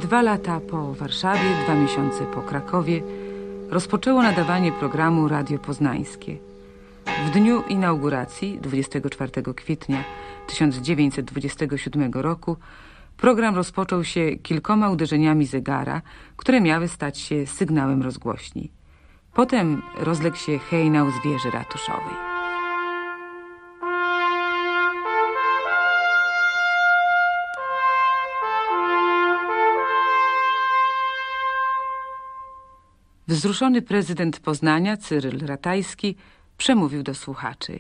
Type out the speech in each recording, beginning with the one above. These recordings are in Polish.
2 lata po Warszawie, 2 miesiące po Krakowie rozpoczęło nadawanie programu Radio Poznańskie. W dniu inauguracji, 24 kwietnia 1927 roku, program rozpoczął się kilkoma uderzeniami zegara, które miały stać się sygnałem rozgłośni. Potem rozległ się hejnał z wieży ratuszowej. Wzruszony prezydent Poznania, Cyryl Ratajski, przemówił do słuchaczy.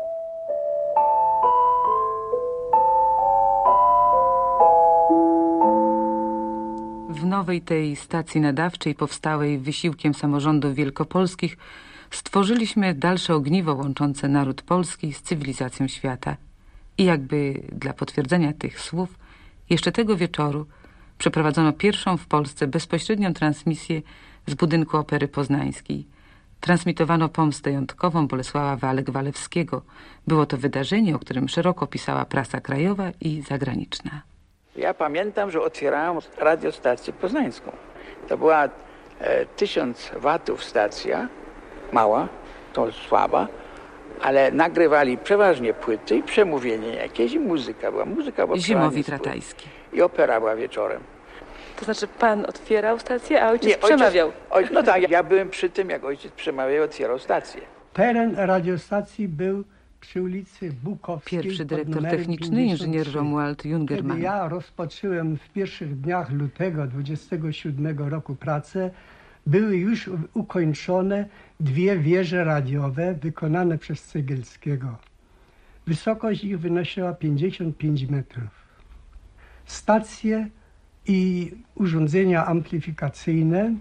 W nowej tej stacji nadawczej, powstałej wysiłkiem samorządów wielkopolskich, stworzyliśmy dalsze ogniwo łączące naród polski z cywilizacją świata. I jakby dla potwierdzenia tych słów, jeszcze tego wieczoru przeprowadzono pierwszą w Polsce bezpośrednią transmisję z budynku Opery Poznańskiej. Transmitowano pomstę jątkową Bolesława Walek-Walewskiego. Było to wydarzenie, o którym szeroko pisała prasa krajowa i zagraniczna. Ja pamiętam, że otwierałem radiostację poznańską. To była 1000 watów stacja, mała, to słaba, ale nagrywali przeważnie płyty i przemówienie jakieś i muzyka była. Zimowit Ratajski. I opera była wieczorem. To znaczy pan otwierał stację, a ojciec przemawiał? No tak, ja byłem przy tym, jak ojciec przemawiał i otwierał stację. Teren radiostacji był przy ulicy Bukowskiej. Pierwszy dyrektor techniczny, inżynier Romuald Jungerman. Kiedy ja rozpocząłem w pierwszych dniach lutego 27 roku pracę, były już ukończone 2 wieże radiowe wykonane przez Cegielskiego. Wysokość ich wynosiła 55 metrów. Stacje i urządzenia amplifikacyjne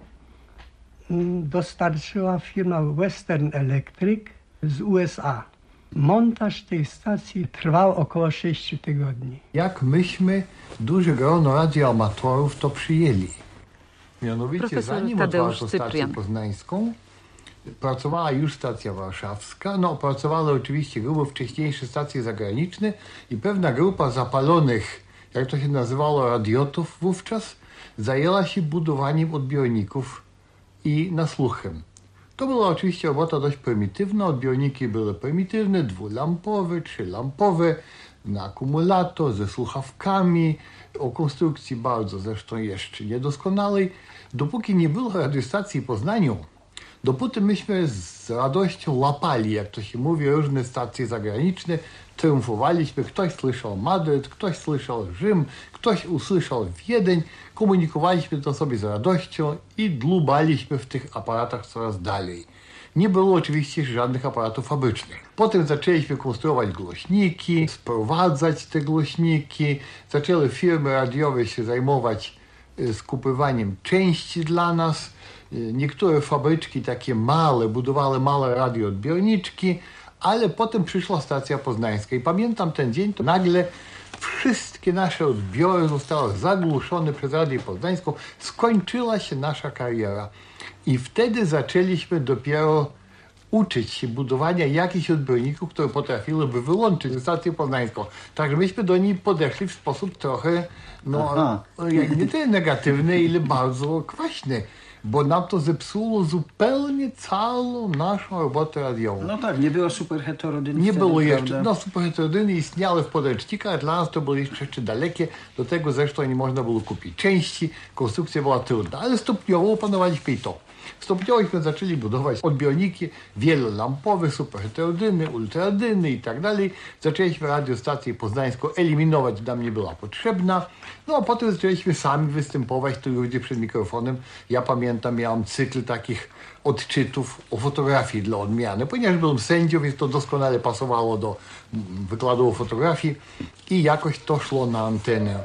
dostarczyła firma Western Electric z USA. Montaż tej stacji trwał około 6 tygodni. Jak myśmy duże grono radioamatorów to przyjęli. Mianowicie Profesor zanim Tadeusz otwarto stację Cyprian. poznańską, pracowała już stacja warszawska. Pracowały oczywiście grupy wcześniejsze stacje zagraniczne i pewna grupa zapalonych, jak to się nazywało, radiotów wówczas, zajęła się budowaniem odbiorników i nasłuchem. To była oczywiście robota dość prymitywna. Odbiorniki były prymitywne, 2-lampowe, 3-lampowe, na akumulator, ze słuchawkami, o konstrukcji bardzo zresztą jeszcze niedoskonałej. Dopóki nie było radiostacji w Poznaniu, dopóty myśmy z radością łapali, jak to się mówi, różne stacje zagraniczne, triumfowaliśmy. Ktoś słyszał Madryt, ktoś słyszał Rzym, ktoś usłyszał Wiedeń. Komunikowaliśmy to sobie z radością i dłubaliśmy w tych aparatach coraz dalej. Nie było oczywiście żadnych aparatów fabrycznych. Potem zaczęliśmy konstruować głośniki, sprowadzać te głośniki. Zaczęły firmy radiowe się zajmować skupywaniem części dla nas. Niektóre fabryczki takie małe budowały małe radioodbiorniczki, ale potem przyszła stacja poznańska i pamiętam ten dzień, to nagle wszystkie nasze odbiory zostały zagłuszone przez Radię Poznańską. Skończyła się nasza kariera i wtedy zaczęliśmy dopiero uczyć się budowania jakichś odbiorników, które potrafiłyby wyłączyć stację poznańską. Także myśmy do niej podeszli w sposób trochę, nie tyle negatywny, ile bardzo kwaśny. Bo nam to zepsuło zupełnie całą naszą robotę radiową. No tak, nie było superheterodyny. Nie było jeszcze. Superheterodyny istniały w podręcznikach, ale dla nas to było jeszcze rzeczy dalekie. Do tego zresztą nie można było kupić części. Konstrukcja była trudna, ale stopniowo opanowaliśmy i to. Stopniowo zaczęli budować odbiorniki wielolampowe, superheterodyny, ultradyny i tak dalej. Zaczęliśmy radiostację poznańską eliminować, nam nie była potrzebna. No a potem zaczęliśmy sami występować tu ludzie przed mikrofonem. Ja pamiętam, miałem cykl takich odczytów o fotografii dla odmiany. Ponieważ byłem sędzią, więc to doskonale pasowało do wykładu o fotografii i jakoś to szło na antenę.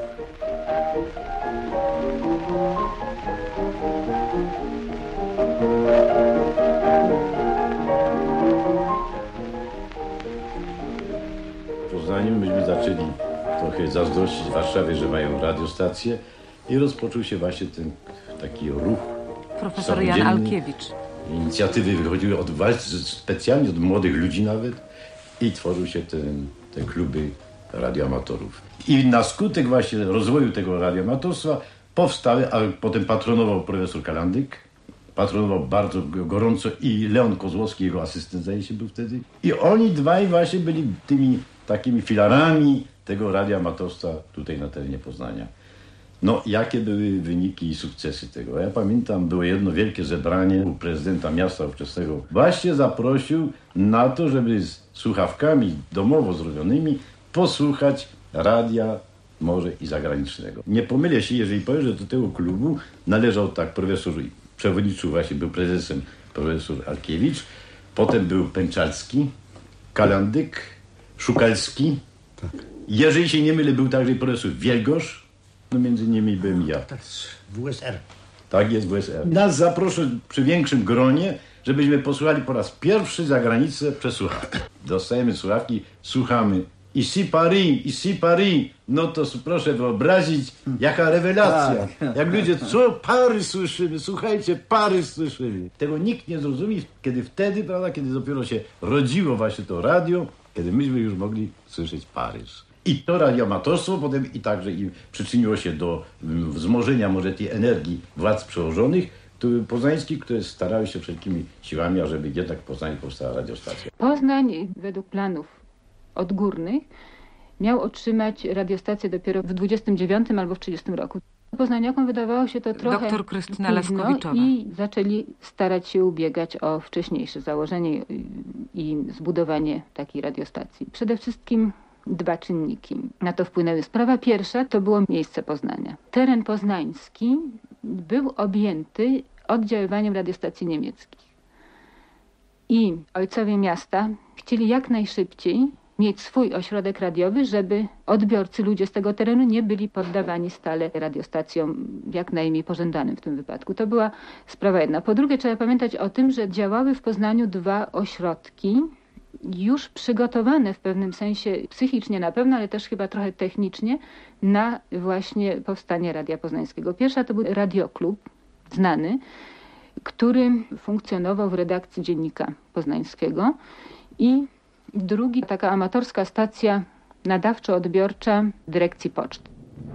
Zanim myśmy zaczęli trochę zazdrościć Warszawie, że mają radiostację i rozpoczął się właśnie ten taki ruch. Profesor Jan Alkiewicz. Inicjatywy wychodziły specjalnie od młodych ludzi nawet i tworzył się te kluby radioamatorów. I na skutek właśnie rozwoju tego radioamatorstwa powstały, a potem patronował profesor Kalandyk, patronował bardzo gorąco i Leon Kozłowski, jego asystent zdaje się był wtedy. I oni dwaj właśnie byli tymi takimi filarami tego radioamatorstwa tutaj na terenie Poznania. No, jakie były wyniki i sukcesy tego? Ja pamiętam, było jedno wielkie zebranie u prezydenta miasta ówczesnego. Właśnie zaprosił na to, żeby z słuchawkami domowo zrobionymi posłuchać radia może i zagranicznego. Nie pomylę się, jeżeli powiem, że do tego klubu należał tak profesor, przewodniczył właśnie, był prezesem profesor Alkiewicz, potem był Pęczalski, Kalandyk, Szukalski. Tak. Jeżeli się nie mylę, był także profesor Wielgosz, no między nimi byłem ja. To jest WSR. Tak jest, WSR. Nas zaproszę przy większym gronie, żebyśmy posłuchali po raz pierwszy za granicę przez słuchawki. Dostajemy słuchawki, słuchamy. Ici Paris, no to proszę wyobrazić, jaka rewelacja. Tak. Jak ludzie, co Paryż słyszymy, słuchajcie, Paryż słyszymy. Tego nikt nie zrozumie, kiedy wtedy, prawda, kiedy dopiero się rodziło właśnie to radio, kiedy myśmy już mogli słyszeć Paryż. I to radioamatorstwo potem i także i przyczyniło się do wzmożenia może tej energii władz przełożonych poznańskich, które starały się wszelkimi siłami, ażeby jednak w Poznaniu powstała radiostacja. Poznań według planów odgórnych miał otrzymać radiostację dopiero w 29 albo w 30 roku. Poznaniakom wydawało się to trochę Doktor Krystyna późno Laskowiczowa. I zaczęli starać się ubiegać o wcześniejsze założenie i zbudowanie takiej radiostacji. Przede wszystkim dwa czynniki na to wpłynęły. Sprawa pierwsza to było miejsce Poznania. Teren poznański był objęty oddziaływaniem radiostacji niemieckich. I ojcowie miasta chcieli jak najszybciej mieć swój ośrodek radiowy, żeby odbiorcy, ludzie z tego terenu nie byli poddawani stale radiostacjom jak najmniej pożądanym w tym wypadku. To była sprawa jedna. Po drugie, trzeba pamiętać o tym, że działały w Poznaniu dwa ośrodki już przygotowane w pewnym sensie psychicznie na pewno, ale też chyba trochę technicznie na właśnie powstanie Radia Poznańskiego. Pierwsza to był radioklub znany, który funkcjonował w redakcji Dziennika Poznańskiego i drugi taka amatorska stacja nadawczo-odbiorcza dyrekcji poczty.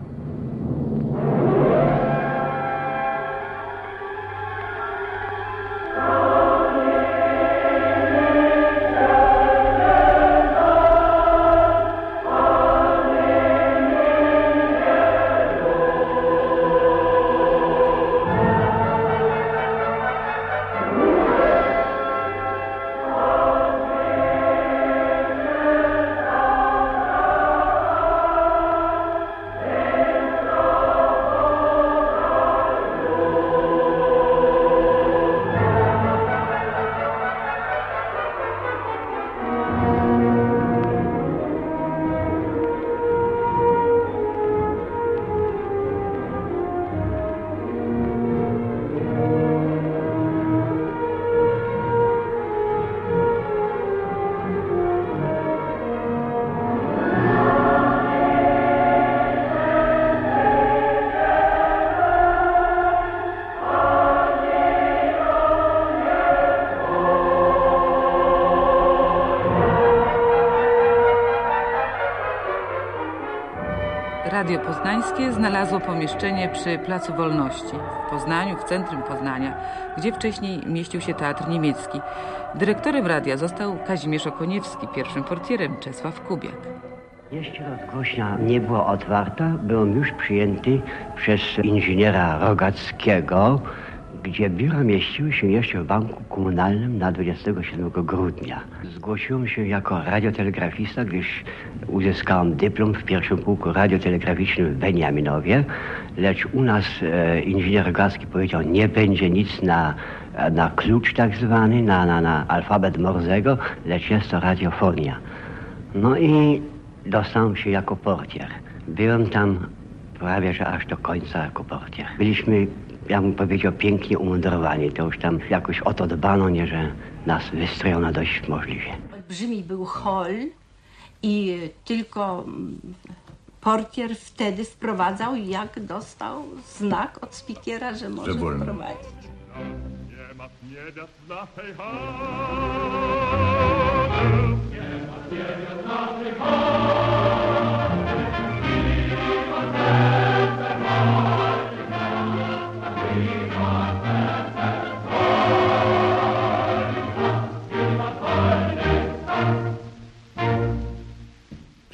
Radio Poznańskie znalazło pomieszczenie przy Placu Wolności w Poznaniu, w centrum Poznania, gdzie wcześniej mieścił się Teatr Niemiecki. Dyrektorem radia został Kazimierz Okoniewski, pierwszym portierem Czesław Kubiak. Jeszcze rozgłośnia nie była otwarta, byłem już przyjęty przez inżyniera Rogackiego, gdzie biura mieściły się jeszcze w Banku Komunalnym na 27 grudnia. Zgłosiłem się jako radiotelegrafista, gdyż uzyskałem dyplom w pierwszym pułku radiotelegraficznym w Beniaminowie, lecz u nas inżynier Rogacki powiedział, nie będzie nic na klucz tak zwany, na alfabet Morzego, lecz jest to radiofonia. No i dostałem się jako portier. Byłem tam prawie że aż do końca jako portier. Byliśmy, ja bym powiedział, pięknie umundurowani. To już tam jakoś o to dbano, nie, że nas wystrojono dość możliwie. Olbrzymi był hol i tylko portier wtedy wprowadzał, jak dostał znak od spikiera, że może wprowadzić.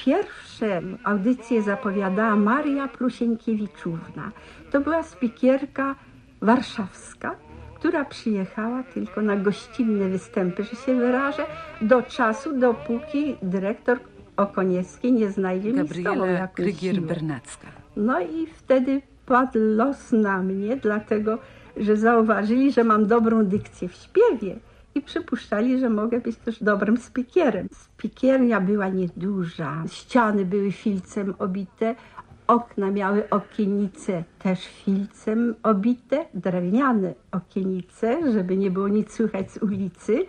Pierwsze audycje zapowiadała Maria Prusienkiewiczowa. To była spikierka warszawska, która przyjechała tylko na gościnne występy, że się wyrażę, do czasu, dopóki dyrektor Okoniewski nie znajdzie Gabriela jakąś siłę. Krygier-Bernacka. No i wtedy padł los na mnie, dlatego że zauważyli, że mam dobrą dykcję w śpiewie i przypuszczali, że mogę być też dobrym spikierem. Spikiernia była nieduża, ściany były filcem obite, okna miały okienice też filcem obite, drewniane okienice, żeby nie było nic słychać z ulicy.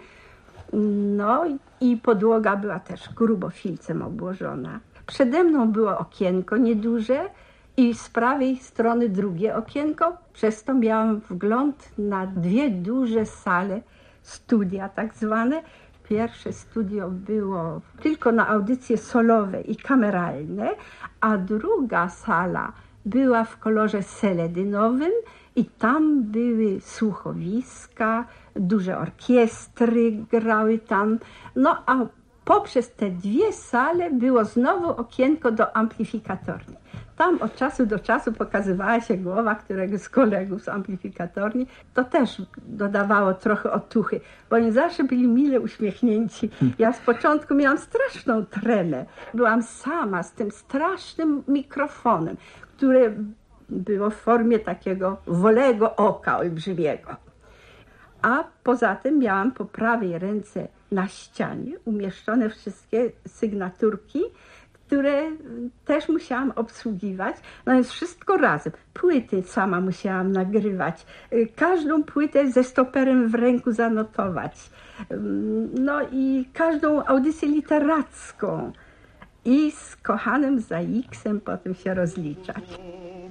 No i podłoga była też grubo filcem obłożona. Przede mną było okienko nieduże i z prawej strony drugie okienko. Przez to miałam wgląd na dwie duże sale, studia tak zwane. Pierwsze studio było tylko na audycje solowe i kameralne, a druga sala była w kolorze seledynowym i tam były słuchowiska, duże orkiestry grały tam. No a poprzez te dwie sale było znowu okienko do amplifikatorni. Tam od czasu do czasu pokazywała się głowa któregoś z kolegów z amplifikatorni. To też dodawało trochę otuchy, bo oni zawsze byli mile uśmiechnięci. Ja z początku miałam straszną tremę. Byłam sama z tym strasznym mikrofonem, które było w formie takiego wolego oka olbrzymiego. A poza tym miałam po prawej ręce na ścianie umieszczone wszystkie sygnaturki, które też musiałam obsługiwać. No więc wszystko razem. Płyty sama musiałam nagrywać. Każdą płytę ze stoperem w ręku zanotować. No i każdą audycję literacką. I z kochanym Zaiksem potem się rozliczać.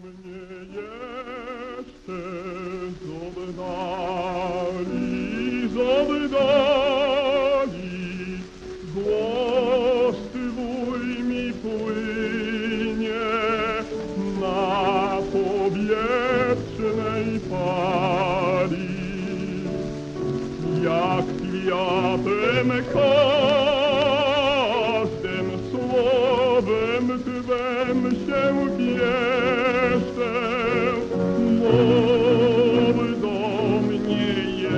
Głos twój mi płynie na powietrznej fali, jak kwiatem każdym słowem twem się pieszę. Mów do mnie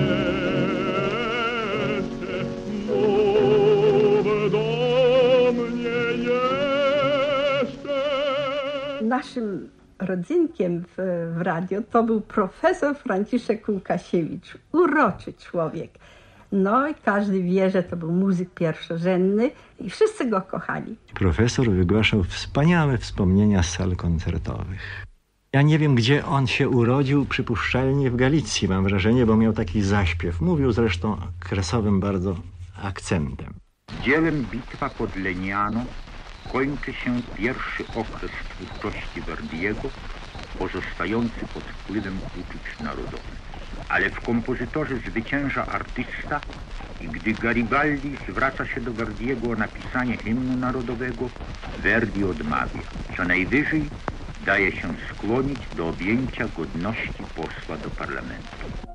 jeszcze, mów do mnie jeszcze. Naszym rodzynkiem w radio to był profesor Franciszek Łukasiewicz, uroczy człowiek. No i każdy wie, że to był muzyk pierwszorzędny i wszyscy go kochali. Profesor wygłaszał wspaniałe wspomnienia z sal koncertowych. Ja nie wiem, gdzie on się urodził, przypuszczalnie w Galicji, mam wrażenie, bo miał taki zaśpiew. Mówił zresztą kresowym bardzo akcentem. Dziełem Bitwa pod Lenianą kończy się pierwszy okres twórczości Verdiego, pozostający pod wpływem uczuć narodowych. Ale w kompozytorze zwycięża artysta i gdy Garibaldi zwraca się do Verdiego o napisanie hymnu narodowego, Verdi odmawia. Co najwyżej daje się skłonić do objęcia godności posła do parlamentu.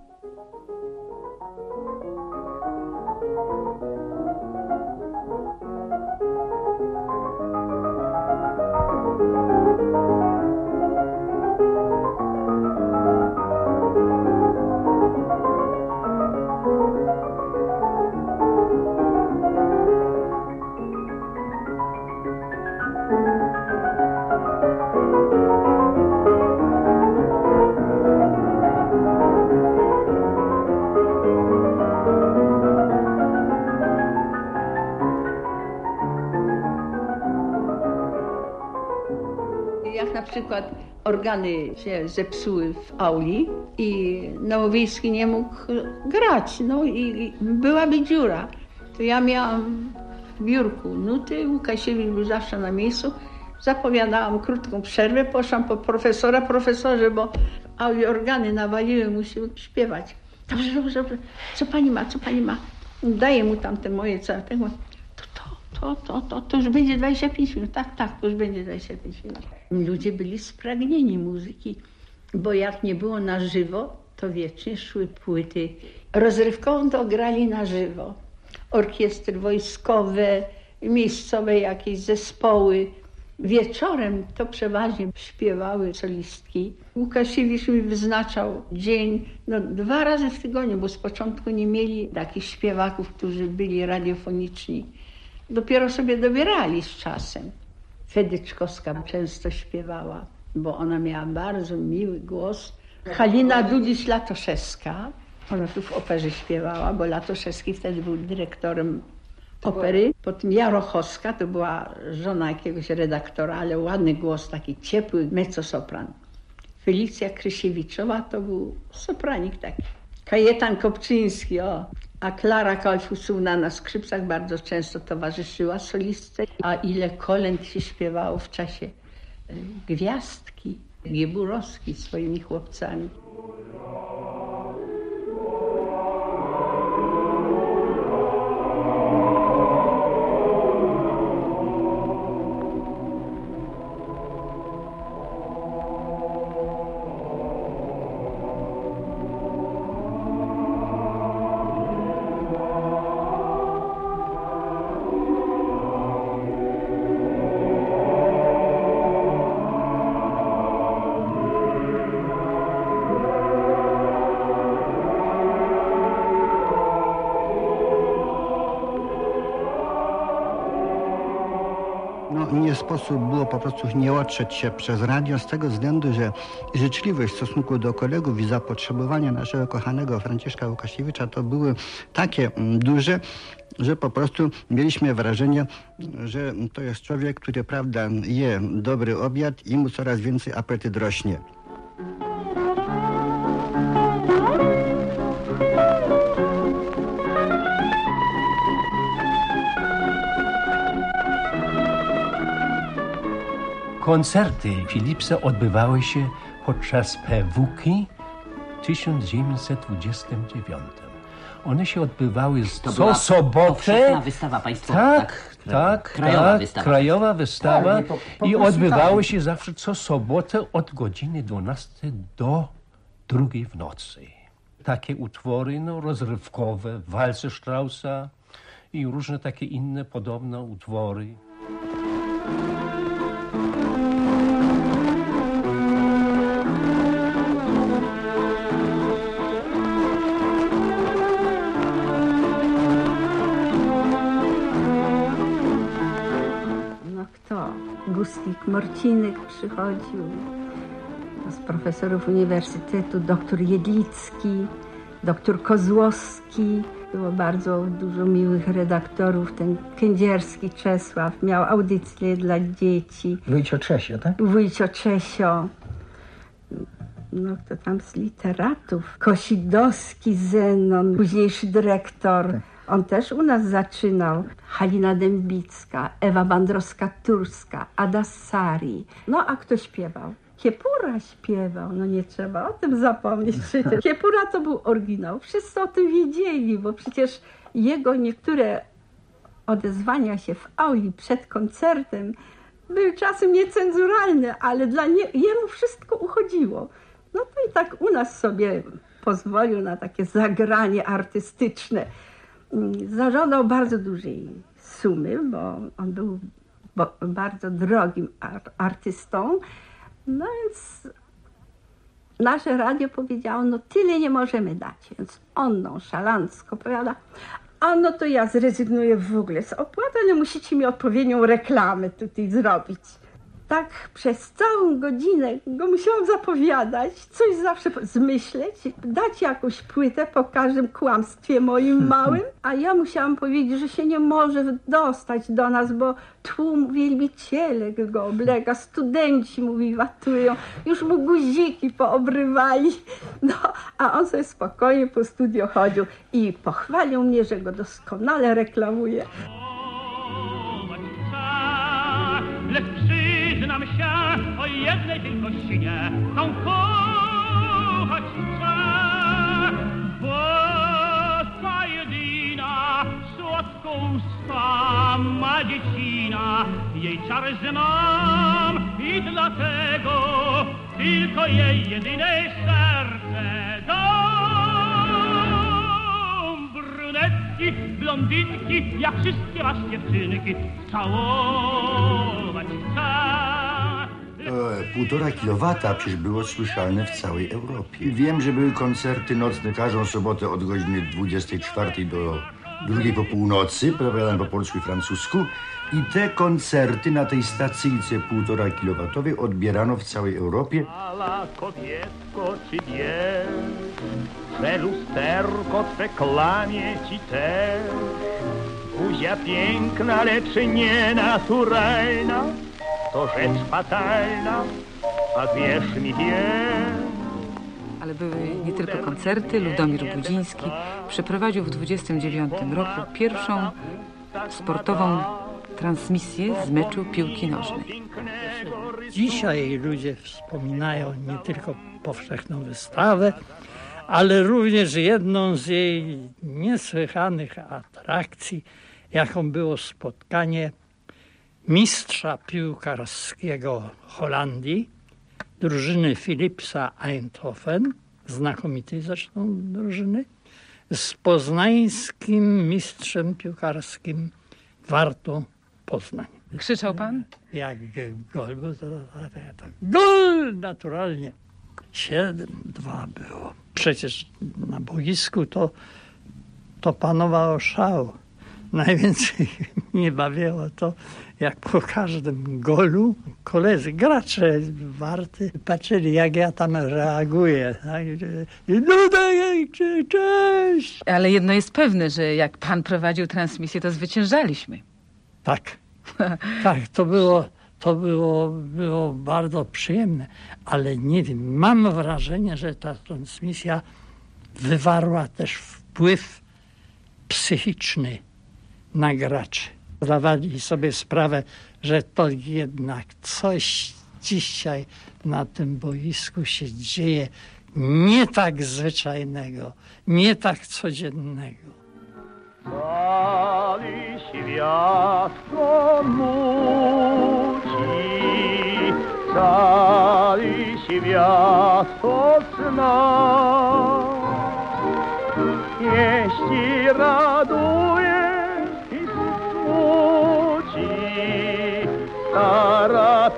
Jak na przykład organy się zepsuły w auli i Nowowiejski nie mógł grać, no i byłaby dziura. To ja miałam w biurku nuty, Łukasiewicz był zawsze na miejscu, zapowiadałam krótką przerwę, poszłam po profesora, profesorze, bo auli organy nawaliły, musimy śpiewać. Dobrze, dobrze, dobrze, co pani ma? Daję mu tam te moje całe tego. To już będzie 25 minut. Tak, to już będzie 25 minut. Ludzie byli spragnieni muzyki, bo jak nie było na żywo, to wiecznie szły płyty. Rozrywkową to grali na żywo. Orkiestry wojskowe, miejscowe jakieś zespoły. Wieczorem to przeważnie śpiewały solistki. Łukasiewicz mi wyznaczał dzień 2 razy w tygodniu, bo z początku nie mieli takich śpiewaków, którzy byli radiofoniczni. Dopiero sobie dobierali z czasem. Fedyczkowska często śpiewała, bo ona miała bardzo miły głos. Halina Dudziś-Latoszewska, ona tu w operze śpiewała, bo Latoszewski wtedy był dyrektorem opery. Potem Jarochowska, to była żona jakiegoś redaktora, ale ładny głos, taki ciepły mezzosopran. Felicja Krysiewiczowa to był sopranik taki. Kajetan Kopczyński, a Klara Kalfusówna na skrzypcach bardzo często towarzyszyła solistce. A ile kolęd się śpiewało w czasie Gwiazdki, Gieburowski swoimi chłopcami. Nie sposób było po prostu nie otrzeć się przez radio z tego względu, że życzliwość w stosunku do kolegów i zapotrzebowania naszego kochanego Franciszka Łukasiewicza to były takie duże, że po prostu mieliśmy wrażenie, że to jest człowiek, który, prawda, je dobry obiad i mu coraz więcej apetyt rośnie. Koncerty Philipsa odbywały się podczas PWK-i w 1929. One się odbywały co sobotę. Powszechna wystawa państwowa. Tak. Krajowa wystawa. I odbywały się zawsze co sobotę od godziny 12 do 2 w nocy. Takie utwory rozrywkowe, walce Straussa i różne takie inne podobne utwory. Gustik Morcinek przychodził, z profesorów uniwersytetu, doktor Jedlicki, doktor Kozłowski. Było bardzo dużo miłych redaktorów. Ten Kędzierski Czesław miał audycje dla dzieci. Wójcio Czesio, tak? Wójcio Czesio. No kto tam z literatów? Kosidowski Zenon, późniejszy dyrektor. Tak. On też u nas zaczynał. Halina Dębicka, Ewa Bandrowska-Turska, Ada Sari. No a kto śpiewał? Kiepura śpiewał, no nie trzeba o tym zapomnieć przecież. Kiepura to był oryginał. Wszyscy o tym wiedzieli, bo przecież jego niektóre odezwania się w auli przed koncertem były czasem niecenzuralne, ale jemu wszystko uchodziło. No to i tak u nas sobie pozwolił na takie zagranie artystyczne. Zażądał bardzo dużej sumy, bo on był bardzo drogim artystą. No więc nasze radio powiedziało, no tyle nie możemy dać. Więc on nonszalancko powiada, a no to ja zrezygnuję w ogóle z opłat, ale musicie mi odpowiednią reklamę tutaj zrobić. Tak przez całą godzinę go musiałam zapowiadać, coś zawsze zmyśleć, dać jakąś płytę po każdym kłamstwie moim małym, a ja musiałam powiedzieć, że się nie może dostać do nas, bo tłum wielbiciele go oblega, studenci mu wiwatują, już mu guziki poobrywali, no, a on sobie spokojnie po studiu chodził i pochwalił mnie, że go doskonale reklamuje. Przyznam się o jednej tylko ścinie, tą kochać chcę, bo ta jedyna słodką usta ma dziecina, jej czar znam i dlatego tylko jej jedyne serce dam. Brunetki brunetki, blondynki, jak wszystkie was dziewczynki, całować chcę. 1,5 kilowata przecież było słyszalne w całej Europie. Wiem, że były koncerty nocne każdą sobotę od godziny 24 do 2 po północy, opowiadane po polsku i francusku. I te koncerty na tej stacyjce 1,5 kilowatowej odbierano w całej Europie. Ale kobietko, czy wiesz, że lusterko twe kłamie ci też? Buzia piękna, lecz nienaturalna, to rzecz fatalna, a wierz mi, wiem. Ale były nie tylko koncerty. Ludomir Budziński przeprowadził w 1929 roku pierwszą sportową transmisję z meczu piłki nożnej. Dzisiaj ludzie wspominają nie tylko powszechną wystawę, ale również jedną z jej niesłychanych atrakcji, jaką było spotkanie mistrza piłkarskiego Holandii, drużyny Philipsa Eindhoven, znakomitej zresztą drużyny, z poznańskim mistrzem piłkarskim Wartą Poznań. Krzyczał pan? Jak gol był, to gol naturalnie. 7-2 było. Przecież na boisku to panował szał. Najwięcej mnie bawiło to, jak po każdym golu koledzy, gracze Warty patrzyli, jak ja tam reaguję. No tak, cześć! Ale jedno jest pewne, że jak pan prowadził transmisję, to zwyciężaliśmy. Tak, tak, to było bardzo przyjemne, ale nie wiem, mam wrażenie, że ta transmisja wywarła też wpływ psychiczny na graczy. Zdawali sobie sprawę, że to jednak coś dzisiaj na tym boisku się dzieje nie tak zwyczajnego, nie tak codziennego. Cały świat ponuci, cały świat pozna. Jeśli raduje i smuci, stara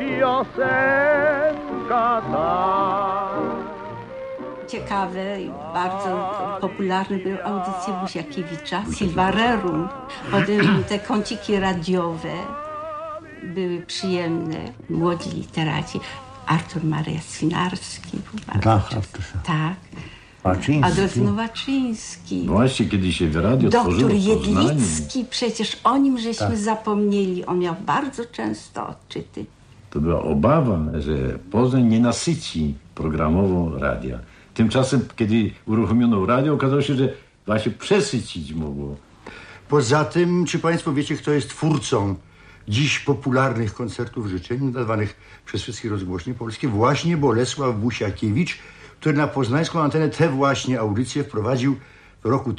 piosenka ta. Ciekawe i bardzo popularne były audycje Buziakiewicza, Silvarerum. Potem te kąciki radiowe były przyjemne. Młodzi literaci. Artur Maria Swinarski był bardzo często. Tak. Adolf Nowaczyński. Właśnie, kiedy się w radio Doktor Jedlicki, przecież o nim żeśmy zapomnieli. On miał bardzo często odczyty. To była obawa, że Poznań nie nasyci programowo radia. Tymczasem, kiedy uruchomiono radio, okazało się, że właśnie przesycić mogło. Poza tym, czy państwo wiecie, kto jest twórcą dziś popularnych koncertów życzeń nadawanych przez wszystkie rozgłośnie polskie? Właśnie Bolesław Busiakiewicz, który na poznańską antenę te właśnie audycje wprowadził w roku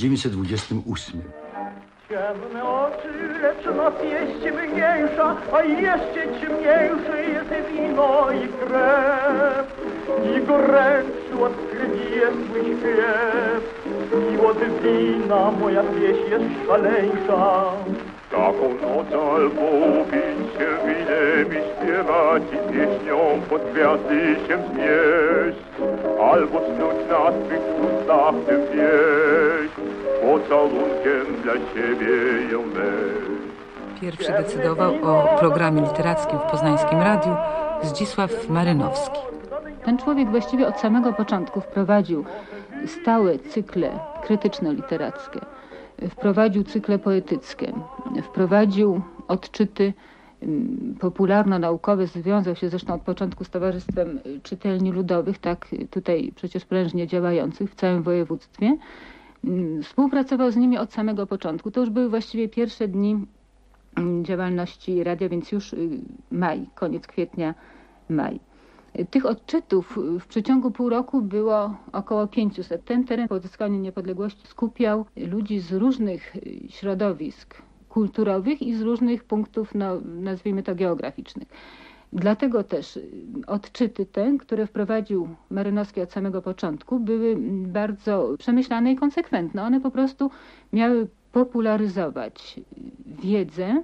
1928. Ciemne oczy, lecz noc jest ciemniejsza, a jeszcze ciemniejsze jest wino i krew. I goręczy od krwi jest mój śpiew, i od wina moja pieśń jest szaleńsza. Taką noc albo pić się winem i śpiewać i pieśnią pod gwiazdy się wznieść, albo snuć na swych ustach tę pieśń, pocałunkiem dla siebie ją weź. Pierwszy decydował o programie literackim w poznańskim radiu Zdzisław Marynowski. Ten człowiek właściwie od samego początku wprowadził stałe cykle krytyczno-literackie, wprowadził cykle poetyckie, wprowadził odczyty popularno-naukowe, związał się zresztą od początku z Towarzystwem Czytelni Ludowych, tak tutaj przecież prężnie działających w całym województwie. Współpracował z nimi od samego początku. To już były właściwie pierwsze dni działalności radia, więc już maj, koniec kwietnia, maj. Tych odczytów w przeciągu pół roku było około 500. Ten teren po odzyskaniu niepodległości skupiał ludzi z różnych środowisk kulturowych i z różnych punktów, no, nazwijmy to geograficznych. Dlatego też odczyty te, które wprowadził Marynowski od samego początku, były bardzo przemyślane i konsekwentne. One po prostu miały popularyzować wiedzę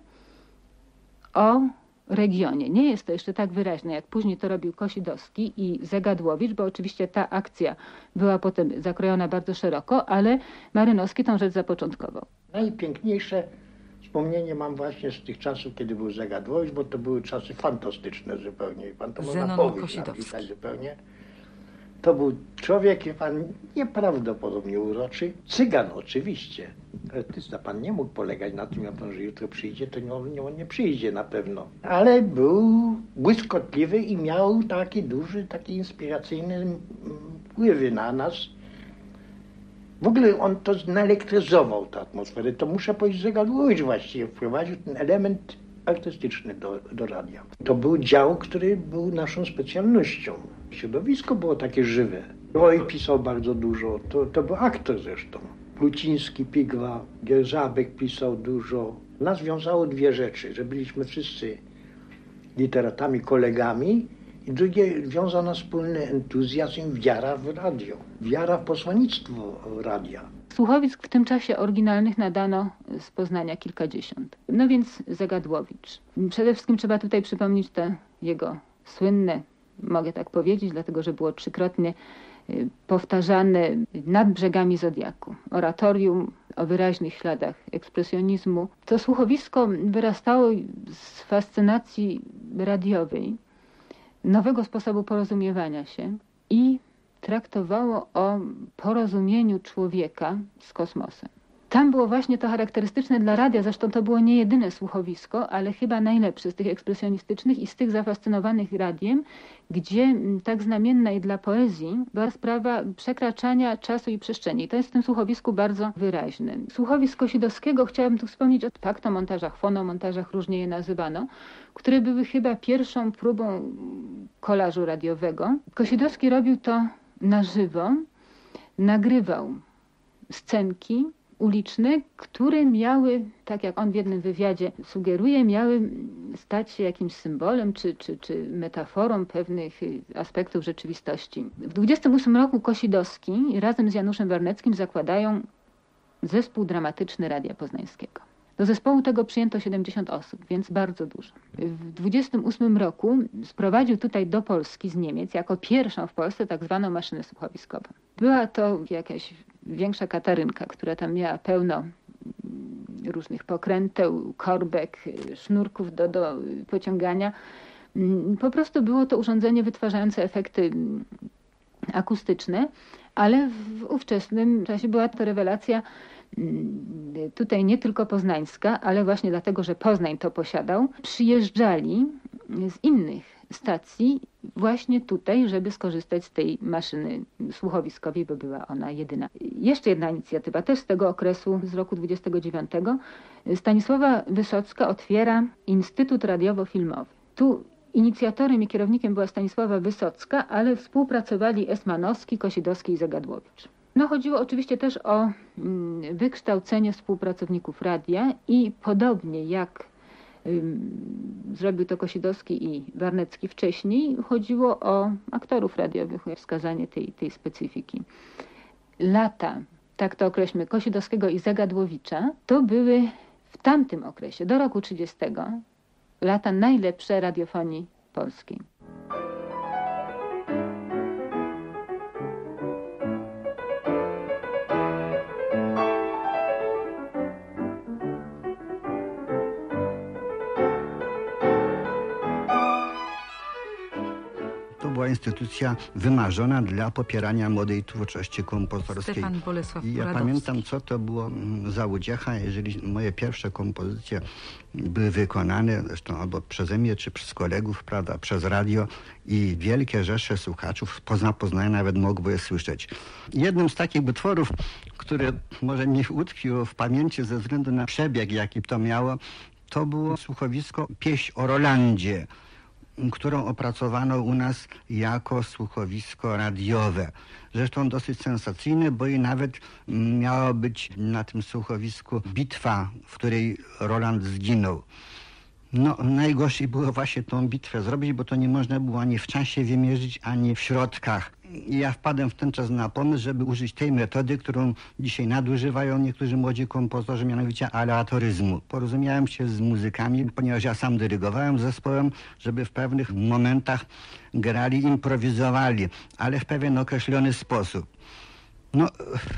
o regionie. Nie jest to jeszcze tak wyraźne, jak później to robił Kosidowski i Zagadłowicz, bo oczywiście ta akcja była potem zakrojona bardzo szeroko, ale Marynowski tą rzecz zapoczątkował. Najpiękniejsze wspomnienie mam właśnie z tych czasów, kiedy był Zagadłowicz, bo to były czasy fantastyczne zupełnie. Pan to można powiedzieć napisać zupełnie. To był człowiek, pan nieprawdopodobnie uroczy. Cygan oczywiście. Artysta, pan nie mógł polegać na tym, jak pan, że jutro przyjdzie, to on nie przyjdzie na pewno. Ale był błyskotliwy i miał taki duży, taki inspiracyjny wpływy na nas. W ogóle on to naelektryzował tę atmosferę. To muszę powiedzieć, że Zagadłowicz właściwie wprowadził ten element artystyczny do radia. To był dział, który był naszą specjalnością. Środowisko było takie żywe. Roy pisał bardzo dużo, to był aktor zresztą. Pluciński, Pigwa, Gierzabek pisał dużo. Nas wiązało dwie rzeczy, że byliśmy wszyscy literatami, kolegami i drugie wiązał nas wspólny entuzjazm i wiara w radio, wiara w posłannictwo radia. Słuchowisk w tym czasie oryginalnych nadano z Poznania kilkadziesiąt. No więc Zagadłowicz. Przede wszystkim trzeba tutaj przypomnieć te jego słynne, mogę tak powiedzieć, dlatego że było trzykrotnie powtarzane Nad brzegami Zodiaku. Oratorium o wyraźnych śladach ekspresjonizmu. To słuchowisko wyrastało z fascynacji radiowej, nowego sposobu porozumiewania się i traktowało o porozumieniu człowieka z kosmosem. Tam było właśnie to charakterystyczne dla radia, zresztą to było nie jedyne słuchowisko, ale chyba najlepsze z tych ekspresjonistycznych i z tych zafascynowanych radiem, gdzie tak znamienna i dla poezji była sprawa przekraczania czasu i przestrzeni. I to jest w tym słuchowisku bardzo wyraźne. Słuchowisk Kosidowskiego chciałabym tu wspomnieć o faktomontażach, fonomontażach, różnie je nazywano, które były chyba pierwszą próbą kolażu radiowego. Kosidowski robił to na żywo, nagrywał scenki uliczne, które miały, tak jak on w jednym wywiadzie sugeruje, miały stać się jakimś symbolem czy metaforą pewnych aspektów rzeczywistości. W 28 roku Kosidowski razem z Januszem Warneckim zakładają zespół dramatyczny Radia Poznańskiego. Do zespołu tego przyjęto 70 osób, więc bardzo dużo. W 28 roku sprowadził tutaj do Polski z Niemiec jako pierwszą w Polsce tak zwaną maszynę słuchowiskową. Była to jakaś większa katarynka, która tam miała pełno różnych pokręteł, korbek, sznurków do pociągania. Po prostu było to urządzenie wytwarzające efekty akustyczne, ale w ówczesnym czasie była to rewelacja tutaj nie tylko poznańska, ale właśnie dlatego, że Poznań to posiadał, przyjeżdżali z innych stacji właśnie tutaj, żeby skorzystać z tej maszyny słuchowiskowej, bo była ona jedyna. Jeszcze jedna inicjatywa, też z tego okresu, z roku 29. Stanisława Wysocka otwiera Instytut Radiowo-Filmowy. Tu inicjatorem i kierownikiem była Stanisława Wysocka, ale współpracowali Esmanowski, Kosidowski i Zagadłowicz. No, chodziło oczywiście też o wykształcenie współpracowników radia i podobnie jak zrobił to Kosidowski i Warnecki wcześniej, chodziło o aktorów radiowych, o wskazanie tej specyfiki. Lata, tak to określmy, Kosidowskiego i Zagadłowicza, to były w tamtym okresie, do roku 30, lata najlepsze radiofonii polskiej. Była instytucja wymarzona dla popierania młodej twórczości kompozytorskiej. Stefan Bolesław I ja Poradowski. pamiętam, co to było za uciecha, jeżeli moje pierwsze kompozycje były wykonane, zresztą albo przeze mnie, czy przez kolegów, prawda, przez radio i wielkie rzesze słuchaczów spoza Poznania nawet mogły je słyszeć. Jednym z takich utworów, które może mi utkwiło w pamięci ze względu na przebieg, jaki to miało, to było słuchowisko Pieśń o Rolandzie, którą opracowano u nas jako słuchowisko radiowe. Zresztą dosyć sensacyjne, bo i nawet miała być na tym słuchowisku bitwa, w której Roland zginął. No, najgorzej było właśnie tą bitwę zrobić, bo to nie można było ani w czasie wymierzyć, ani w środkach. I ja wpadłem w ten czas na pomysł, żeby użyć tej metody, którą dzisiaj nadużywają niektórzy młodzi kompozytorzy, mianowicie aleatoryzmu. Porozumiałem się z muzykami, ponieważ ja sam dyrygowałem zespołem, żeby w pewnych momentach grali, improwizowali, ale w pewien określony sposób. No,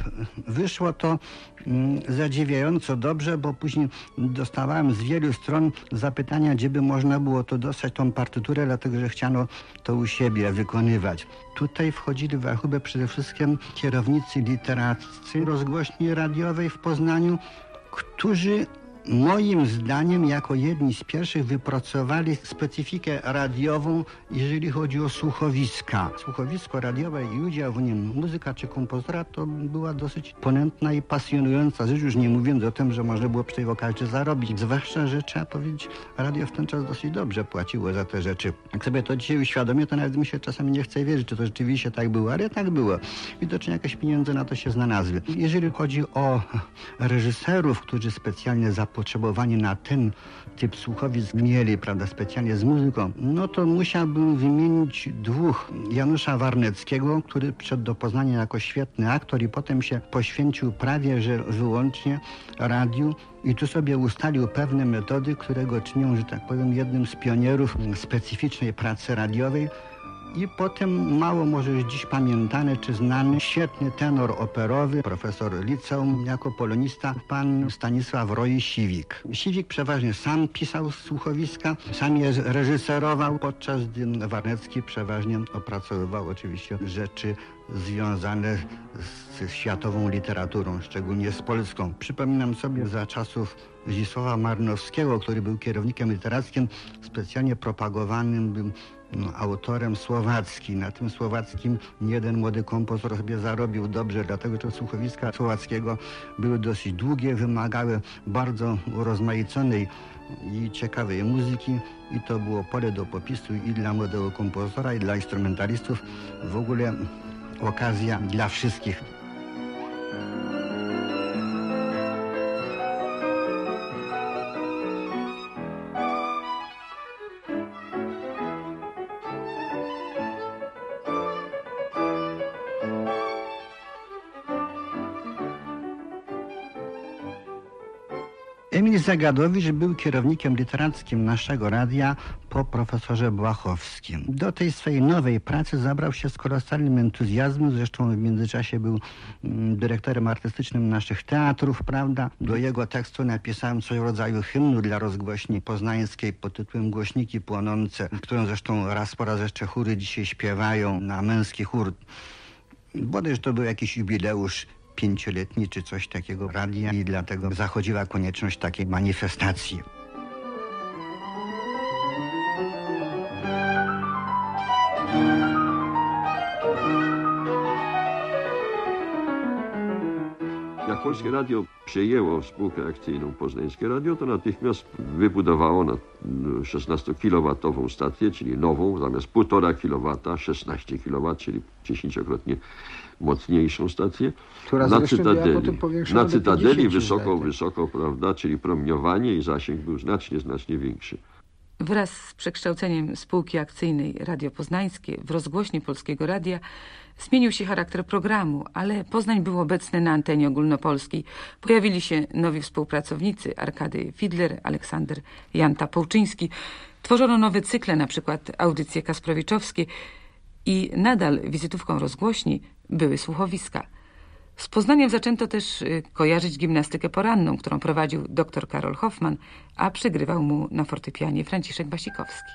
wyszło to zadziwiająco dobrze, bo później dostawałem z wielu stron zapytania, gdzie by można było to dostać, tą partyturę, dlatego że chciano to u siebie wykonywać. Tutaj wchodzili w rachubę przede wszystkim kierownicy literaccy rozgłośni radiowej w Poznaniu, którzy moim zdaniem jako jedni z pierwszych wypracowali specyfikę radiową, jeżeli chodzi o słuchowiska. Słuchowisko radiowe i udział w nim muzyka czy kompozytora to była dosyć ponętna i pasjonująca rzecz, już nie mówiąc o tym, że można było przy tej wokalce zarobić. Zwłaszcza, że trzeba powiedzieć, radio w ten czas dosyć dobrze płaciło za te rzeczy. Jak sobie to dzisiaj uświadomię, to nawet mi się czasami nie chce wierzyć, czy to rzeczywiście tak było, ale tak było. Widocznie jakieś pieniądze na to się znalazły. Jeżeli chodzi o reżyserów, którzy specjalnie zapotrzebowanie na ten typ słuchowisk mieli, prawda, specjalnie z muzyką, no to musiałbym wymienić dwóch. Janusza Warneckiego, który przyszedł do Poznania jako świetny aktor i potem się poświęcił prawie że wyłącznie radiu i tu sobie ustalił pewne metody, które go czynią, że tak powiem, jednym z pionierów specyficznej pracy radiowej. I potem mało może już dziś pamiętany czy znany świetny tenor operowy, profesor liceum, jako polonista, pan Stanisław Roy-Siwik. Siwik przeważnie sam pisał słuchowiska, sam je reżyserował, podczas gdy Warnecki przeważnie opracowywał oczywiście rzeczy związane z światową literaturą, szczególnie z polską. Przypominam sobie za czasów Zdzisława Marnowskiego, który był kierownikiem literackim, specjalnie propagowanym był autorem słowacki. Na tym słowackim jeden młody kompozytor sobie zarobił dobrze, dlatego że słuchowiska słowackiego były dosyć długie, wymagały bardzo urozmaiconej i ciekawej muzyki i to było pole do popisu i dla młodego kompozytora, i dla instrumentalistów. W ogóle okazja dla wszystkich. Emil Zagadowicz był kierownikiem literackim naszego radia po profesorze Błachowskim. Do tej swojej nowej pracy zabrał się z kolosalnym entuzjazmem, zresztą w międzyczasie był dyrektorem artystycznym naszych teatrów, prawda. Do jego tekstu napisałem coś w rodzaju hymnu dla rozgłośni poznańskiej pod tytułem Głośniki Płonące, którą zresztą raz po raz jeszcze chóry dzisiaj śpiewają na męski chór. Bodajże to był jakiś jubileusz 5-letni czy coś takiego radia i dlatego zachodziła konieczność takiej manifestacji. Jak Polskie Radio przejęło spółkę akcyjną Poznańskie Radio, to natychmiast wybudowało na 16-kilowatową stację, czyli nową, zamiast 1,5 kW, 16 kW, czyli 10-krotnie mocniejszą stację. Na Cytadeli wysoko, prawda, czyli promieniowanie i zasięg był znacznie większy. Wraz z przekształceniem spółki akcyjnej Radio Poznańskie w rozgłośni Polskiego Radia zmienił się charakter programu, ale Poznań był obecny na antenie ogólnopolskiej. Pojawili się nowi współpracownicy, Arkady Fidler, Aleksander Janta-Połczyński. Tworzono nowe cykle, na przykład audycje kasprowiczowskie i nadal wizytówką rozgłośni były słuchowiska. Z Poznaniem zaczęto też kojarzyć gimnastykę poranną, którą prowadził dr Karol Hoffman, a przygrywał mu na fortepianie Franciszek Basikowski.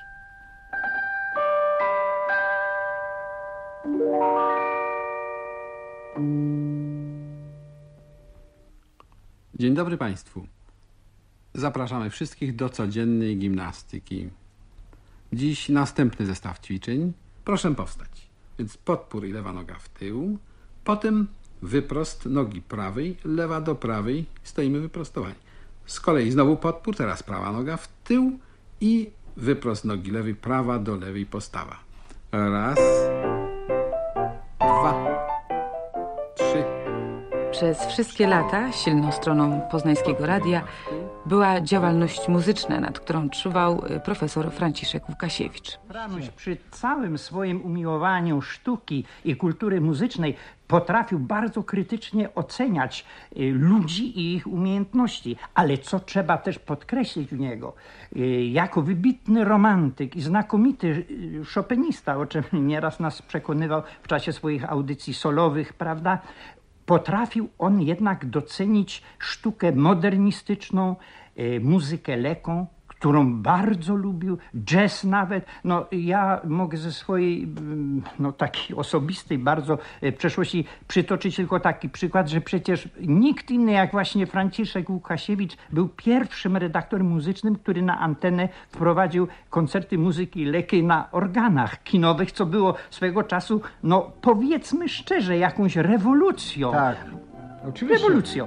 Dzień dobry Państwu. Zapraszamy wszystkich do codziennej gimnastyki. Dziś następny zestaw ćwiczeń. Proszę powstać. Więc podpór i lewa noga w tył. Potem wyprost nogi prawej, lewa do prawej. Stoimy wyprostowani. Z kolei znowu podpór, teraz prawa noga w tył i wyprost nogi lewej, prawa do lewej postawa. Raz, 2, 3. Przez wszystkie lata silną stroną Poznańskiego Radia była działalność muzyczna, nad którą czuwał profesor Franciszek Łukasiewicz. Franuś przy całym swoim umiłowaniu sztuki i kultury muzycznej potrafił bardzo krytycznie oceniać ludzi i ich umiejętności, ale co trzeba też podkreślić u niego, jako wybitny romantyk i znakomity szopenista, o czym nieraz nas przekonywał w czasie swoich audycji solowych, prawda? Potrafił on jednak docenić sztukę modernistyczną, muzykę lekką, którą bardzo lubił, jazz nawet. No, ja mogę ze swojej takiej osobistej bardzo przeszłości przytoczyć tylko taki przykład, że przecież nikt inny jak właśnie Franciszek Łukasiewicz był pierwszym redaktorem muzycznym, który na antenę wprowadził koncerty muzyki lekkiej na organach kinowych, co było swego czasu, no powiedzmy szczerze, jakąś rewolucją. Tak, oczywiście. Rewolucją.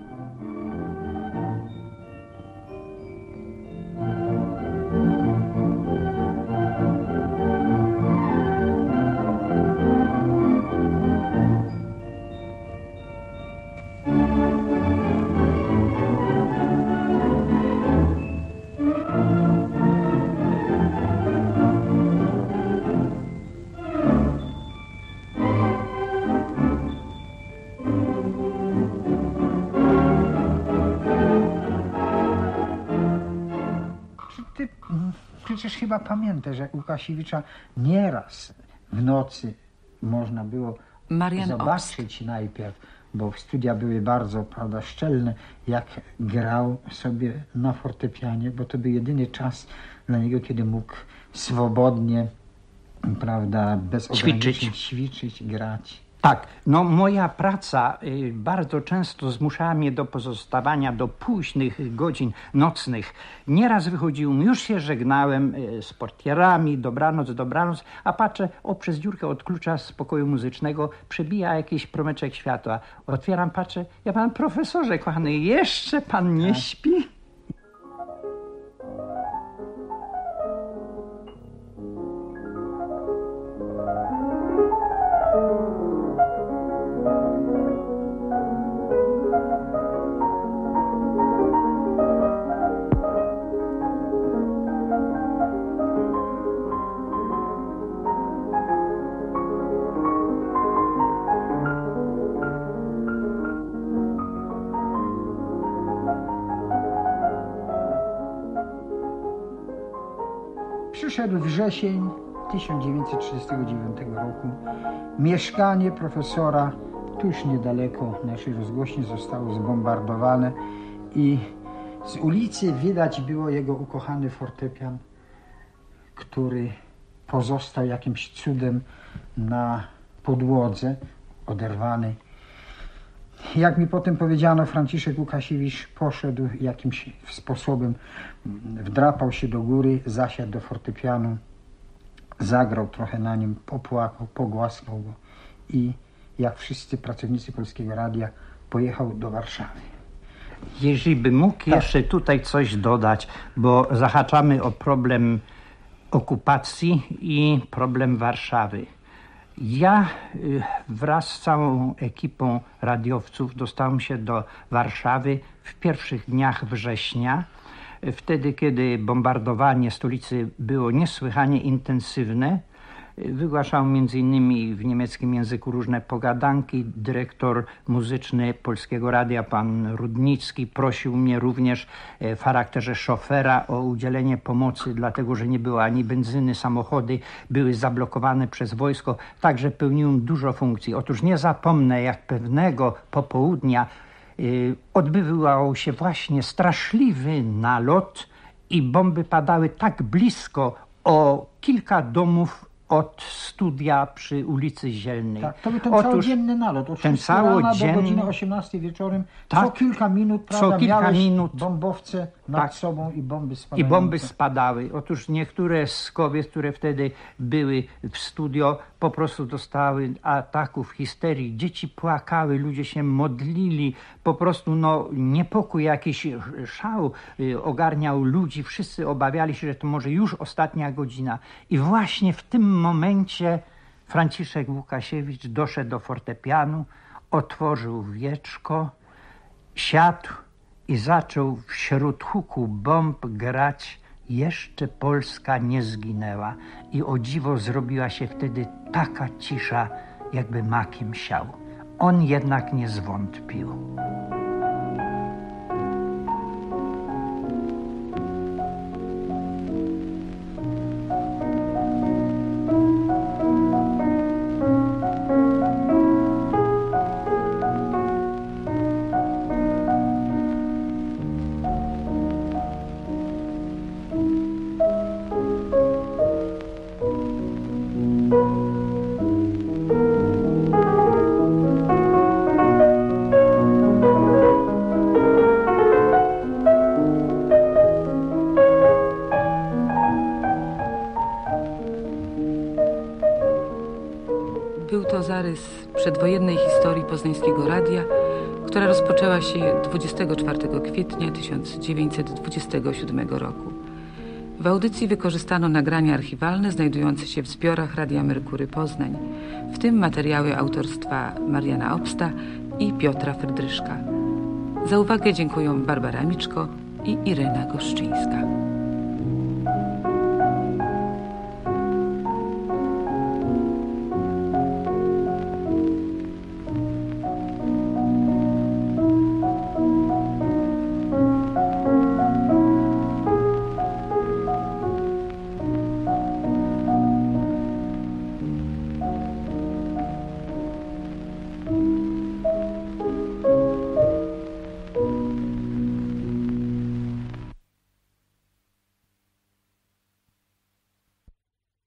Przecież chyba pamiętasz, jak Łukasiewicza nieraz w nocy można było zobaczyć najpierw, bo studia były bardzo, prawda, szczelne, jak grał sobie na fortepianie, bo to był jedyny czas dla niego, kiedy mógł swobodnie, prawda, bez ograniczeń ćwiczyć, grać. Tak, no moja praca bardzo często zmuszała mnie do pozostawania do późnych godzin nocnych. Nieraz wychodziłem, już się żegnałem z portierami, dobranoc, a patrzę, przez dziurkę od klucza z pokoju muzycznego przebija jakiś promyczek światła. Otwieram, patrzę, ja pan profesorze kochany, jeszcze pan nie śpi? Przyszedł wrzesień 1939 roku. Mieszkanie profesora tuż niedaleko naszej rozgłośni zostało zbombardowane i z ulicy widać było jego ukochany fortepian, który pozostał jakimś cudem na podłodze, oderwany. Jak mi potem powiedziano, Franciszek Łukasiewicz poszedł jakimś sposobem, wdrapał się do góry, zasiadł do fortepianu, zagrał trochę na nim, popłakał, pogłaskał go i jak wszyscy pracownicy Polskiego Radia pojechał do Warszawy. Jeżeli by mógł jeszcze tutaj coś dodać, bo zahaczamy o problem okupacji i problem Warszawy. Ja wraz z całą ekipą radiowców dostałem się do Warszawy w pierwszych dniach września, wtedy kiedy bombardowanie stolicy było niesłychanie intensywne. Wygłaszał m.in. w niemieckim języku różne pogadanki. Dyrektor muzyczny Polskiego Radia, pan Rudnicki, prosił mnie również w charakterze szofera o udzielenie pomocy, dlatego że nie było ani benzyny, samochody były zablokowane przez wojsko. Także pełniłem dużo funkcji. Otóż nie zapomnę, jak pewnego popołudnia odbywał się właśnie straszliwy nalot i bomby padały tak blisko o kilka domów od studia przy ulicy Zielnej. Tak, to był ten całodzienny nalot. Od 6 rana do godziny 18 wieczorem. Tak, co kilka minut, prawda, miałeś bombowce nad sobą i bomby spadały. I bomby spadały. Otóż niektóre z kobiet, które wtedy były w studio, po prostu dostały ataków, histerii. Dzieci płakały, ludzie się modlili. Po prostu niepokój, jakiś szał ogarniał ludzi. Wszyscy obawiali się, że to może już ostatnia godzina. I właśnie w tym momencie Franciszek Łukasiewicz doszedł do fortepianu, otworzył wieczko siadł i zaczął wśród huku bomb grać Jeszcze Polska nie zginęła. I o dziwo zrobiła się wtedy taka cisza, jakby makiem siał. On jednak nie zwątpił. Był to zarys przedwojennej historii Poznańskiego Radia, która rozpoczęła się 24 kwietnia 1927 roku. W audycji wykorzystano nagrania archiwalne znajdujące się w zbiorach Radia Merkury Poznań, w tym materiały autorstwa Mariana Obsta i Piotra Frydryszka. Za uwagę dziękują Barbara Miczko i Irena Goszczyńska.